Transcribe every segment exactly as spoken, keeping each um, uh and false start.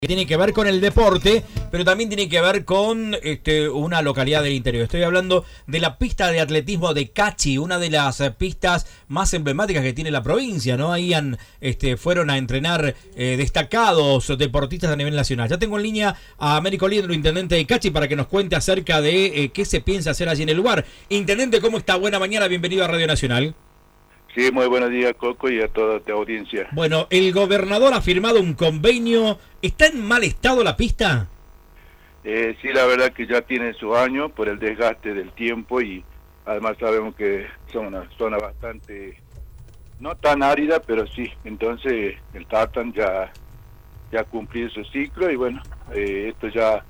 que tiene que ver con el deporte, pero también tiene que ver con este, una localidad del interior. Estoy hablando de la pista de atletismo de Cachi, una de las eh, pistas más emblemáticas que tiene la provincia, ¿no? Ahí han, este, fueron a entrenar eh, destacados deportistas a nivel nacional. Ya tengo en línea a Américo Liendro, intendente de Cachi, para que nos cuente acerca de eh, qué se piensa hacer allí en el lugar. Intendente, ¿cómo está? Buena mañana, bienvenido a Radio Nacional. Sí, muy buenos días, Coco, y a toda tu audiencia. Bueno, el gobernador ha firmado un convenio. ¿Está en mal estado la pista? Eh, sí, la verdad que ya tiene su año por el desgaste del tiempo y además sabemos que son una zona bastante, no tan árida, pero sí. Entonces el Tartan ya, ya ha cumplido su ciclo y bueno, eh, esto ya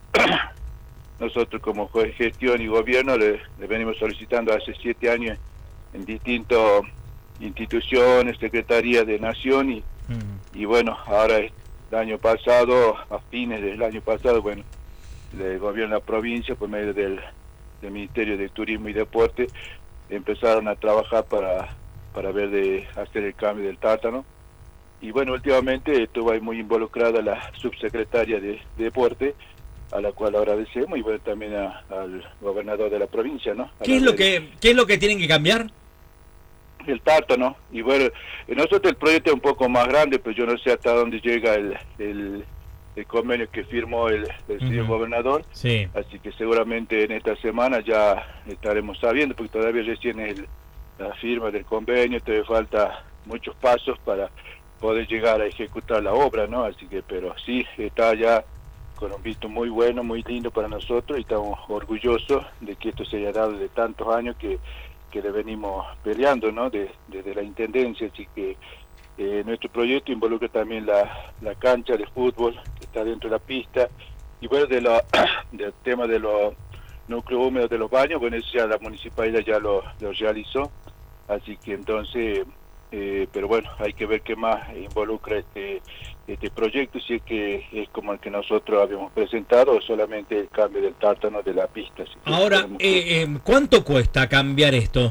nosotros como gestión y gobierno le, le venimos solicitando hace siete años en distintas instituciones, secretarías de Nación y, mm. y bueno, ahora el año pasado, a fines del año pasado, bueno, el gobierno de la provincia por medio del, del Ministerio de Turismo y Deporte empezaron a trabajar para, para ver de hacer el cambio del tártano y bueno, últimamente estuvo ahí muy involucrada la subsecretaria de, de Deporte, a la cual agradecemos, y bueno, también a, al gobernador de la provincia, ¿no? ¿Qué es lo que qué es lo que tienen que cambiar? El tártano, y bueno, nosotros el proyecto es un poco más grande, pero yo no sé hasta dónde llega el, el, el convenio que firmó el, el señor uh-huh. gobernador, sí. Así que seguramente en esta semana ya estaremos sabiendo, porque todavía recién es el, la firma del convenio, todavía falta muchos pasos para poder llegar a ejecutar la obra, ¿no? Así que, pero sí, está ya con un visto muy bueno, muy lindo para nosotros, y estamos orgullosos de que esto se haya dado de tantos años que que le venimos peleando, ¿no? Desde de, de la intendencia, así que eh, nuestro proyecto involucra también la, la cancha de fútbol que está dentro de la pista, y bueno, de lo, del tema de los núcleos húmedos de los baños, bueno, eso ya la municipalidad ya lo, lo realizó, así que entonces, eh, pero bueno, hay que ver qué más involucra este, este proyecto, si es que es como el que nosotros habíamos presentado o solamente el cambio del tártano de la pista. Ahora, eh, eh, ¿cuánto cuesta cambiar esto?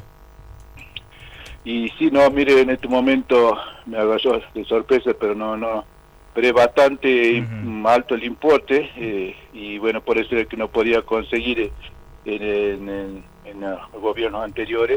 Y sí, no, mire, en este momento me agarró de sorpresa, pero no, no, pero es bastante uh-huh. alto el importe, eh, y bueno, por eso es que no podía conseguir en, en, en, en los gobiernos anteriores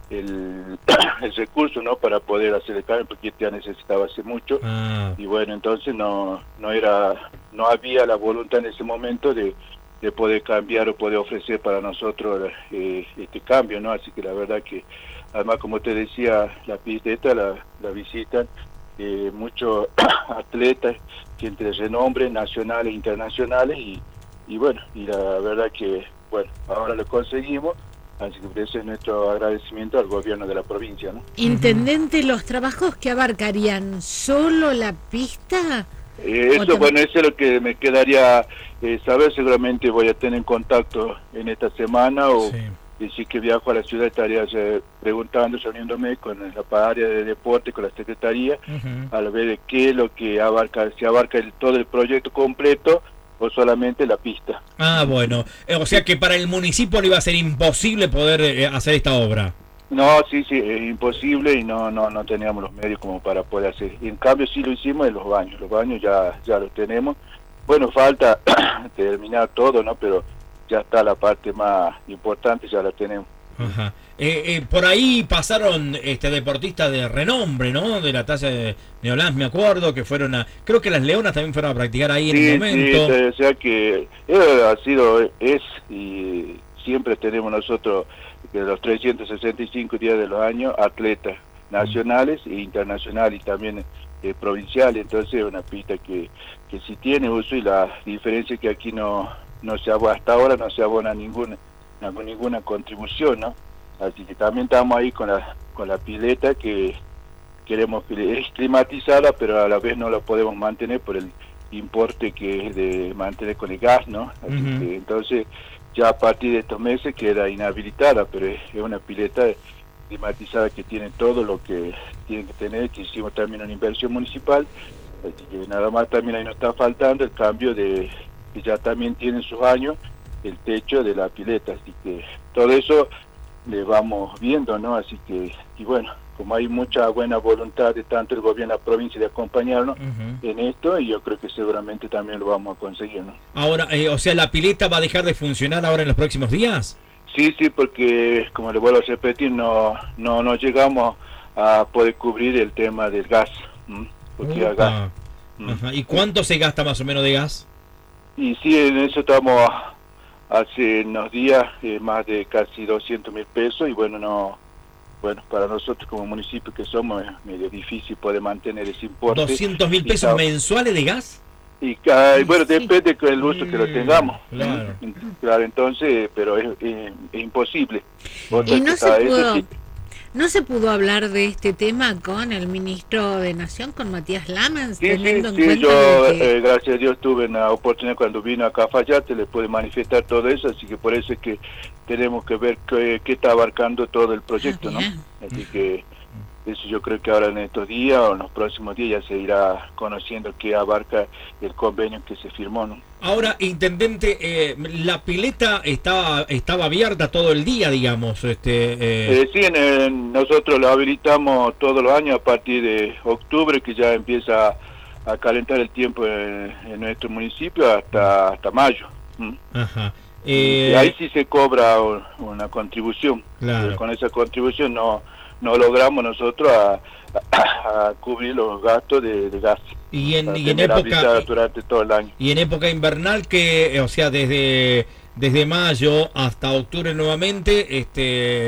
el, el recurso, ¿no? Para poder hacer el cambio, porque ya necesitaba hace mucho, ah. y bueno, entonces no, no era, no había la voluntad en ese momento de de poder cambiar o poder ofrecer para nosotros eh, este cambio, ¿no? Así que la verdad que, además, como te decía, la pista esta la, la visitan eh, muchos atletas que entre renombre nacionales e internacionales, y, y bueno, y la verdad que, bueno, ahora lo conseguimos, así que ese es nuestro agradecimiento al gobierno de la provincia, ¿no? Intendente, ¿los trabajos que abarcarían solo la pista? Eh, eso, bueno, eso es lo que me quedaría eh, saber. Seguramente voy a tener en contacto en esta semana, o sí. si que viajo a la ciudad estaría eh, preguntando, reuniéndome con la área de deporte, con la secretaría, uh-huh. a ver de qué es lo que abarca, si abarca el, todo el proyecto completo o solamente la pista. Ah, bueno, eh, o sea que para el municipio le iba a ser imposible poder eh, hacer esta obra. No, sí, sí, es imposible, y no no no teníamos los medios como para poder hacer. Y en cambio sí lo hicimos en los baños, los baños ya ya los tenemos. Bueno, falta terminar todo, ¿no? Pero ya está la parte más importante, ya la tenemos. Ajá. Eh, eh, por ahí pasaron este deportistas de renombre, ¿no? De la talla de Neolans, me acuerdo, que fueron a... Creo que las Leonas también fueron a practicar ahí sí, en un momento. Sí, o sea que eh, ha sido, es, y siempre tenemos nosotros, de los trescientos sesenta y cinco días de los años, atletas nacionales e internacionales, y también eh, provinciales. Entonces es una pista que, que sí tiene uso, y la diferencia es que aquí no, no se abona, hasta ahora no se abona ninguna, no, ninguna contribución, ¿no? Así que también estamos ahí con la, con la pileta, que queremos que es climatizada, pero a la vez no la podemos mantener por el importe que es de mantener con el gas, ¿no? Así uh-huh. que entonces ya a partir de estos meses queda inhabilitada, pero es, es una pileta climatizada que tiene todo lo que tiene que tener, que hicimos también una inversión municipal, así que nada más también ahí nos está faltando el cambio de, que ya también tiene sus años, el techo de la pileta, así que todo eso le vamos viendo, ¿no? Así que, y bueno, como hay mucha buena voluntad de tanto el gobierno de la provincia de acompañarnos uh-huh. en esto, y yo creo que seguramente también lo vamos a conseguir, ¿no? Ahora, eh, o sea, ¿la pileta va a dejar de funcionar ahora en los próximos días? Sí, sí, porque como le vuelvo a repetir, no, no, no llegamos a poder cubrir el tema del gas, ¿m? porque hay gas. Ajá. ¿Y cuánto se gasta más o menos de gas? Y sí, en eso estamos hace unos días, eh, más de casi doscientos mil pesos, y bueno, no, bueno, para nosotros como municipio que somos, es medio difícil poder mantener ese importe. ¿doscientos mil pesos mensuales de gas? Y uh, bueno, sí. depende del uso que lo tengamos. Claro, claro, entonces, pero es, es, es imposible. Otra y no se pudo... Ese, ¿No se pudo hablar de este tema con el ministro de Nación, con Matías Lamens? Sí, sí, sí, yo que... eh, gracias a Dios tuve una oportunidad cuando vino acá a Cafayate, le pude manifestar todo eso, así que por eso es que tenemos que ver qué, qué está abarcando todo el proyecto, ah, ¿no? Así que eso yo creo que ahora en estos días o en los próximos días ya se irá conociendo qué abarca el convenio que se firmó, ¿no? Ahora, intendente, eh, la pileta estaba estaba abierta todo el día, digamos. este eh... Eh, Sí, en el, nosotros la habilitamos todos los años a partir de octubre, que ya empieza a, a calentar el tiempo en, en nuestro municipio, hasta hasta mayo. ¿Mm? Ajá. Eh... Ahí sí se cobra una contribución. Claro. Con esa contribución no no logramos nosotros a, a, a cubrir los gastos de, de gas. Y en, y en época durante todo el año. Y en época invernal, que, o sea, desde desde mayo hasta octubre nuevamente, este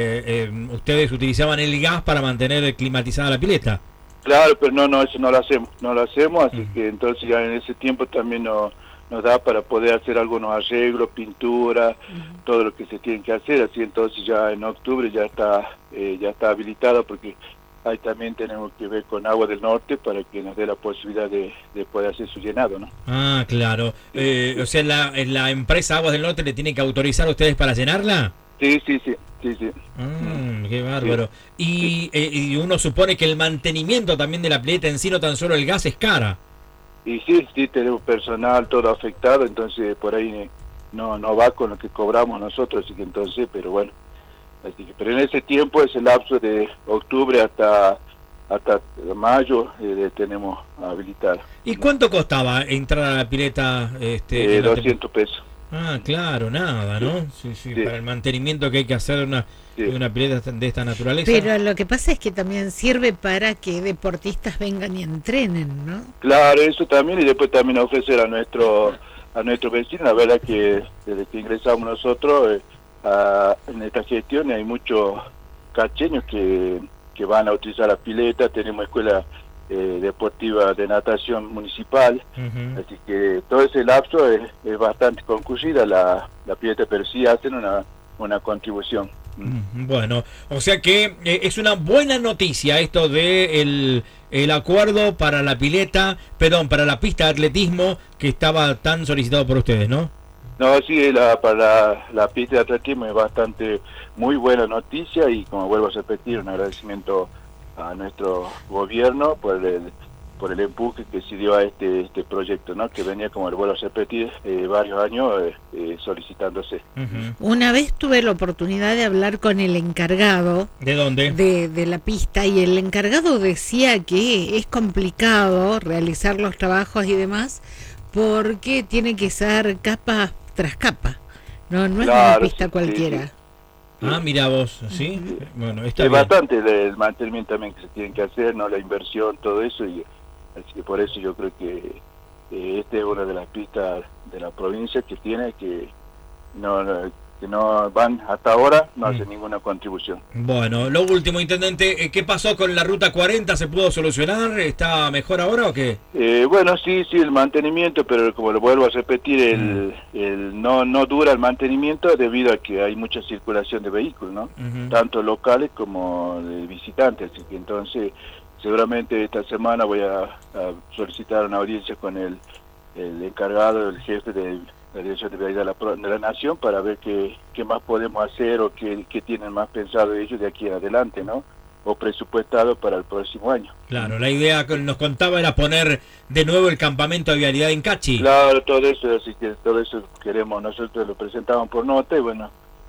eh, ustedes utilizaban el gas para mantener climatizada la pileta. Claro, pero no, no, eso no lo hacemos, no lo hacemos, así uh-huh. que entonces ya en ese tiempo también nos, nos da para poder hacer algunos arreglos, pintura, uh-huh. todo lo que se tiene que hacer, así entonces ya en octubre ya está eh, ya está habilitado, porque ahí también tenemos que ver con Agua del Norte para que nos dé la posibilidad de, de poder hacer su llenado, ¿no? Ah, claro. Eh, o sea, la, la empresa Aguas del Norte le tiene que autorizar a ustedes para llenarla. Sí, sí, sí, sí, sí. Mm, qué bárbaro. Sí. Y, sí. Eh, y uno supone que el mantenimiento también de la pileta en sí, no tan solo el gas, es cara. Y sí, sí, tenemos personal todo afectado, entonces por ahí no no va con lo que cobramos nosotros, así que entonces, pero bueno. Así que, pero en ese tiempo, ese lapso de octubre hasta hasta mayo, eh, tenemos habilitar. ¿Y cuánto costaba entrar a la pileta? Este, eh, doscientos pesos. Ah, claro, nada, ¿no? Sí, sí, sí, para el mantenimiento que hay que hacer una, sí. una pileta de esta naturaleza. Pero lo que pasa es que también sirve para que deportistas vengan y entrenen, ¿no? Claro, eso también, y después también ofrecer a nuestro a nuestro vecino, la verdad que desde que ingresamos nosotros eh, a, en esta gestión hay muchos cacheños que, que van a utilizar la pileta, tenemos escuela eh, deportiva de natación municipal, uh-huh. así que todo ese lapso es, es bastante concurrida la, la pileta, pero sí hacen una, una contribución. Bueno, o sea que eh, es una buena noticia esto de el, el acuerdo para la pileta, perdón, para la pista de atletismo que estaba tan solicitado por ustedes, ¿no? No, sí, la, para la, la pista de atletismo es bastante muy buena noticia, y como vuelvo a repetir, un agradecimiento a nuestro gobierno por el por el empuje que se dio a este este proyecto, ¿no? Que venía, como vuelvo a repetir, eh, varios años eh, eh, solicitándose. Uh-huh. Una vez tuve la oportunidad de hablar con el encargado. ¿De dónde? De, de la pista, y el encargado decía que es complicado realizar los trabajos y demás, porque tiene que ser capa tras capa. No, no claro, es una pista sí, cualquiera. Sí, sí. Ah, mira vos, ¿sí? Uh-huh. Bueno, está es bien. bastante el mantenimiento también que se tiene que hacer, ¿no? La inversión, todo eso, y así que por eso yo creo que eh, esta es una de las pistas de la provincia que tiene que no, no que no van hasta ahora, no mm. hacen ninguna contribución. Bueno, lo último, intendente, ¿qué pasó con la ruta cuarenta? ¿Se pudo solucionar? ¿Está mejor ahora o qué? Eh, bueno, sí, sí, el mantenimiento, pero como lo vuelvo a repetir, el, mm. el no no dura el mantenimiento debido a que hay mucha circulación de vehículos, ¿no? Uh-huh. Tanto locales como de visitantes, así que entonces seguramente esta semana voy a, a solicitar una audiencia con el, el encargado, el jefe de la Dirección de Vialidad de la, de la Nación, para ver qué, qué más podemos hacer o qué, qué tienen más pensado ellos de aquí en adelante, ¿no? O presupuestado para el próximo año. Claro, la idea que nos contaba era poner de nuevo el campamento de vialidad en Cachi. Claro, todo eso, así que todo eso queremos, nosotros lo presentamos por nota, y bueno,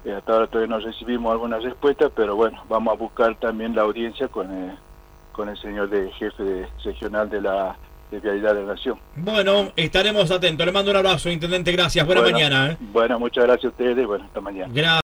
Eh, hasta ahora todavía no recibimos alguna respuesta, pero bueno, vamos a buscar también la audiencia con el, con el señor de jefe de, regional de la de Vialidad de la Nación. Bueno, estaremos atentos. Le mando un abrazo, intendente. Gracias. Buena bueno, mañana. ¿eh? Bueno, muchas gracias a ustedes. Bueno, hasta mañana. Gracias.